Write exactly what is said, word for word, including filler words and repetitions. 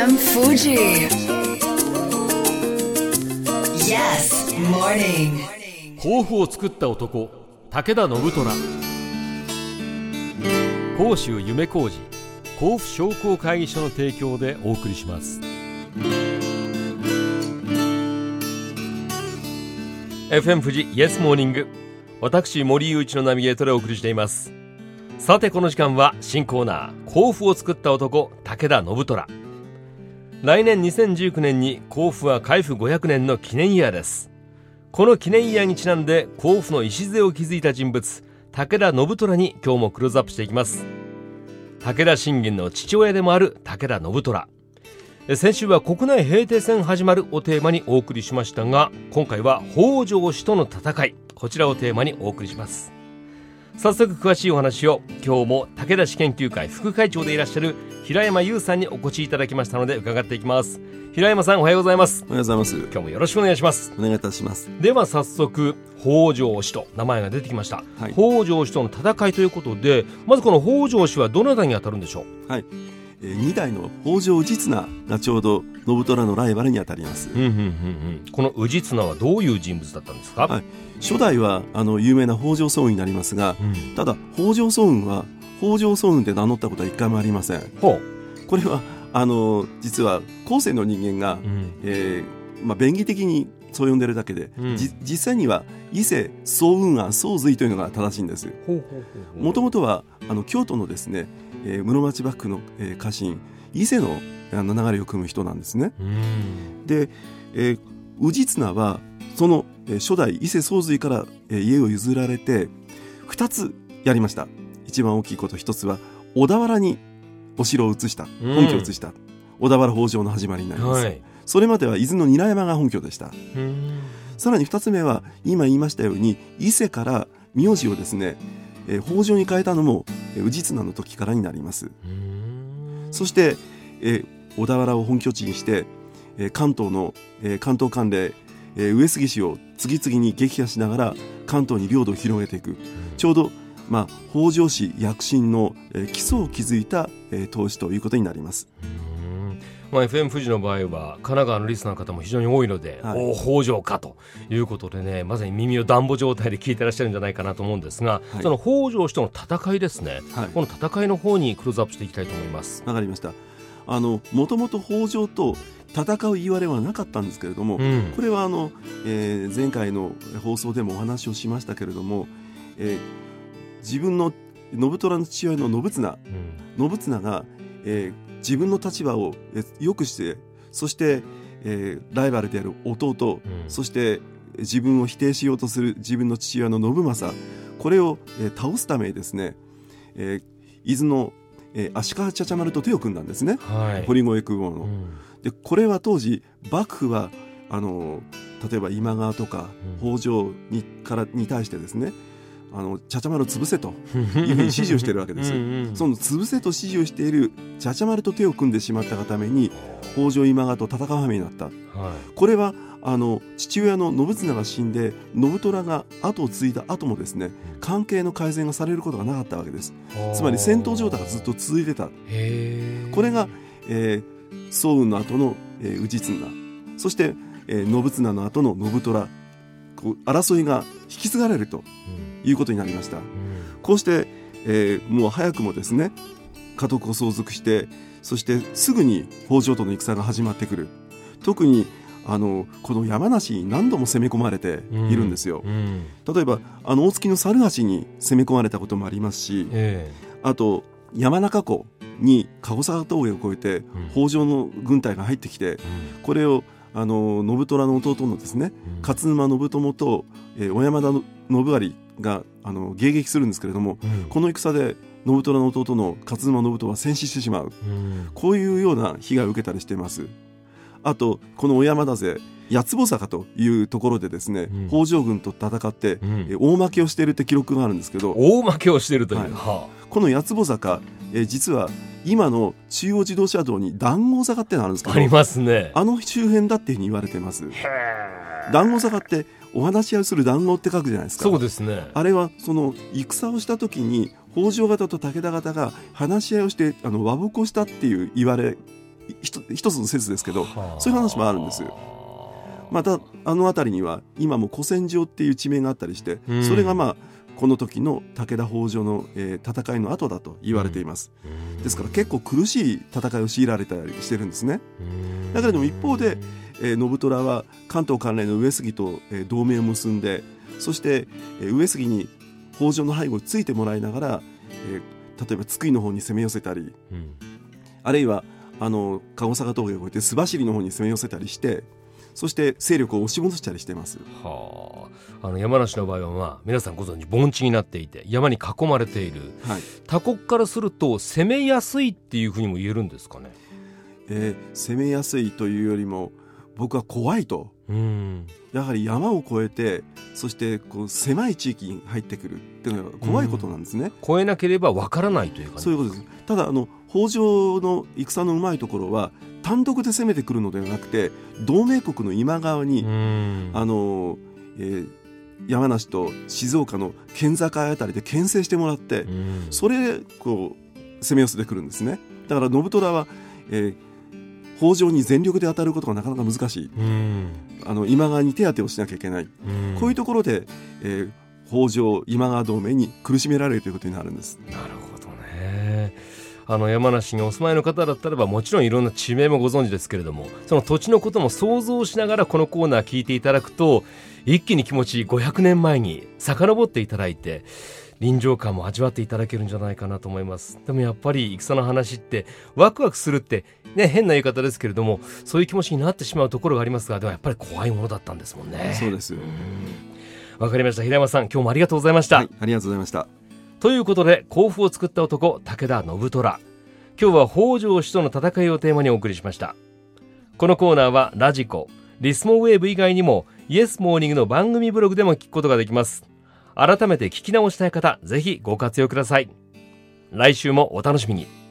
エム Fuji. Yes, morning. 甲府を作った男、武田信虎。甲州夢小路甲府商工会議所の提供でお送りします。 エフエム 富士イエスモーニング、私森雄一のナビゲートでお送りしています。さてこの時間は新コーナー、甲府を作った男武田信虎。来年にせんじゅうきゅうねんに甲府は開府ごひゃくねんの記念イヤーです。この記念イヤーにちなんで甲府の礎を築いた人物武田信虎に今日もクローズアップしていきます。武田信玄の父親でもある武田信虎。先週は国内平定戦始まるをテーマにお送りしましたが、今回は北条氏との戦い、こちらをテーマにお送りします。早速詳しいお話を今日も武田氏研究会副会長でいらっしゃる平山優さんにお越しいただきましたので伺っていきます。平山さん、おはようございます。 おはようございます。 今日もよろしくお願いします。 お願いいたします。 では早速北条氏と名前が出てきました、はい、北条氏との戦いということで、まずこの北条氏はどなたに当たるんでしょう。 はい、えー、に代の北条氏綱がちょうど信虎のライバルに当たります。 うんうんうんうん、この氏綱はどういう人物だったんですか。 はい、初代はあの有名な北条早雲になりますが、うん、ただ北条早雲は北条早雲で名乗ったことは一回もありません。 ほうこれはあの実は後世の人間が、うんえーまあ、便宜的にそう呼んでるだけで、うん、じ実際には伊勢早雲庵宗隋というのが正しいんです。もともとはあの京都のですね、えー、室町幕府の、えー、家臣伊勢のあの流れを組む人なんですね。うんで、えー、氏綱はその、えー、初代伊勢宗隋から、えー、家を譲られてふたつやりました。一番大きいこと一つは小田原にお城を移した、本拠を移した、うん、小田原北条の始まりになります、はい、それまでは伊豆の韮山が本拠でした。うんさらにふたつめは今言いましたように伊勢から名字をですね、えー、北条に変えたのも、えー、氏綱の時からになります。うんそして、えー、小田原を本拠地にして、えー、関東の、えー、関東関連、えー、上杉氏を次々に撃破しながら関東に領土を広げていく、うん、ちょうどまあ、北条氏躍進の、えー、基礎を築いた、えー、当主ということになります。 うーん、まあ、エフエム 富士の場合は神奈川のリスナーの方も非常に多いので、はい、お北条かということでね、まさに耳を暖房状態で聞いてらっしゃるんじゃないかなと思うんですが、はい、その北条氏との戦いですね、はい、この戦いの方にクローズアップしていきたいと思います。 わかりました。あのもともと北条と戦う言われはなかったんですけれども、うん、これはあの、えー、前回の放送でもお話をしましたけれども、えー自分の信虎の父親の信綱、うん、信綱が、えー、自分の立場を良くして、そして、えー、ライバルである弟、うん、そして自分を否定しようとする自分の父親の信正、これを、えー、倒すためにですね、えー、伊豆の、えー、足利茶々丸と手を組んだんですね、はい、堀越空母の、うん、でこれは当時幕府はあの例えば今川とか北条にからに対してですね、あの茶々丸を潰せというふうに指示をしているわけですうん、うん、その潰せと指示をしている茶々丸と手を組んでしまったがために北条今川と戦う羽目になった、はい、これはあの父親の信綱が死んで信虎が後を継いだ後もですね、関係の改善がされることがなかったわけです。つまり戦闘状態がずっと続いてた。へこれが、えー、早雲の後の、えー、氏綱、そして、えー、信綱の後の信虎、こう争いが引き継がれるということになりました、うん、こうして、えー、もう早くもですね家督を相続して、そしてすぐに北条との戦が始まってくる。特にあのこの山梨に何度も攻め込まれているんですよ、うんうん、例えばあの大月の猿橋に攻め込まれたこともありますし、えー、あと山中湖に籠沢峠を越えて北条の軍隊が入ってきて、うん、これをあの信虎の弟のですね、うん、勝沼信友と、えー、小山田信有があの迎撃するんですけれども、うん、この戦で信虎の弟の勝沼信友は戦死してしまう、うん、こういうような被害を受けたりしています。あとこの小山田勢八坪坂というところでですね、うん、北条軍と戦って、うん、え大負けをしているって記録があるんですけど、 大負けをしているという、はいはあ、この八坪坂、え実は今の中央自動車道に談合坂ってのあるんですけど、 ありますね。 あの周辺だっていうふうに言われてます。談合坂ってお話し合いする談合って書くじゃないですか。 そうですね。 あれはその戦をした時に北条方と武田方が話し合いをしてあの和睦をしたっていう言われ一, 一つの説ですけど、そういう話もあるんです。またあの辺りには今も古戦場っていう地名があったりして、うん、それがまあこの時の武田北条の、えー、戦いの後だと言われています、うん、ですから結構苦しい戦いを強いられたりしてるんですね、うん、だけれども一方で、えー、信虎は関東関連の上杉と、えー、同盟を結んで、そして、えー、上杉に北条の背後についてもらいながら、えー、例えば津久井の方に攻め寄せたり、うん、あるいはあの鹿児坂峠を越えて須走の方に攻め寄せたりして、そして勢力を押し戻したりしています。 はあ、あの山梨の場合は、まあ、皆さんご存知盆地になっていて山に囲まれている、はい、他国からすると攻めやすいっていうふうにも言えるんですかね。 えー、攻めやすいというよりも僕は怖いと、うん、やはり山を越えてそしてこう狭い地域に入ってくるっていうのが怖いことなんですね、 うん、越えなければわからないという感じですか。 そういうことです。ただあの北条の戦のうまいところは単独で攻めてくるのではなくて同盟国の今側にあの、えー、山梨と静岡の県境あたりで牽制してもらってそれでこう攻め寄せてくるんですね。だから信虎は、えー、北条に全力で当たることがなかなか難しい。あの今川に手当てをしなきゃいけない。こういうところで、えー、北条今川同盟に苦しめられるということになるんです。 なるほどね。あの山梨にお住まいの方だったらばもちろんいろんな地名もご存知ですけれども、その土地のことも想像しながらこのコーナー聞いていただくと一気に気持ちごひゃくねんまえに遡っていただいて臨場感も味わっていただけるんじゃないかなと思います。でもやっぱり戦の話ってワクワクするってね、変な言い方ですけれどもそういう気持ちになってしまうところがありますが、でもやっぱり怖いものだったんですもんね。 そうです。 わかりました。平山さん、今日もありがとうございました。 はい、ありがとうございました。 ということで甲府を作った男武田信虎、今日は北条氏との戦いをテーマにお送りしました。このコーナーはラジコ、リスモウェーブ以外にもイエスモーニングの番組ブログでも聞くことができます。改めて聞き直したい方、ぜひご活用ください。来週もお楽しみに。